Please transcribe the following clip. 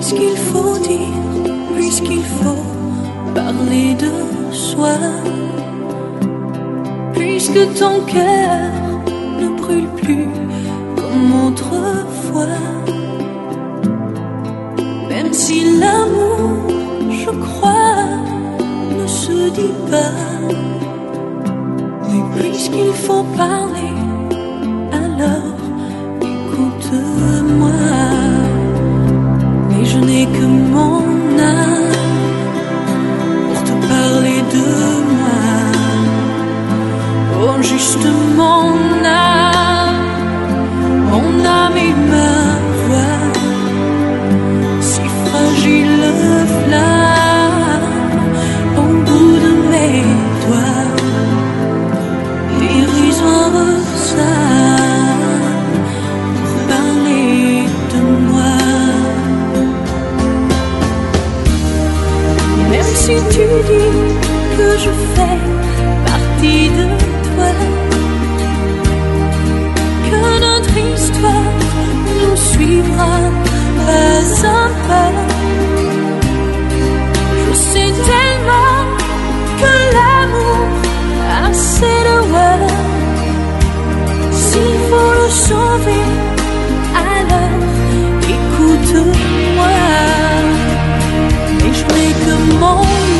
puisqu'il faut dire, puisqu'il faut parler de soi, puisque ton cœur ne brûle plus comme autrefois, même si l'amour, je crois, ne se dit pas, mais puisqu'il faut parler, alors écoute-moi. Mais je n'ai que mon âme pour te parler de moi. Oh, juste mon âme et ma voix, si fragile flamme au bout de mes doigts, dérisoire ça pour parler de moi. Même si tu dis que je fais partie de toi, que notre histoire nous suivra pas à pas, je sais tellement que l'amour a ses lois. S'il faut le sauver, alors écoute-moi. Mais je n'ai que mon